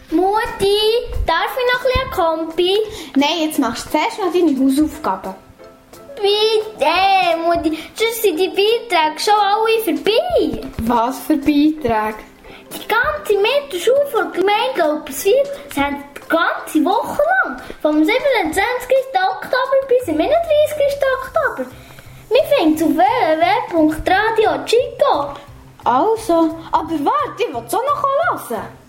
Mutti, darf ich noch ein bisschen Kompi? Nein, jetzt machst du zuerst noch deine Hausaufgaben. Bitte, Mutti, sonst sind die Beiträge schon alle vorbei. Was für Beiträge? Die ganze Mittelschule von der Gemeinde Lopperswil sind die ganze Woche lang, vom 27. Oktober bis zum 31. Oktober. Wir finden es auf www.radio Chico. Also, aber warte, ich will es auch noch hören.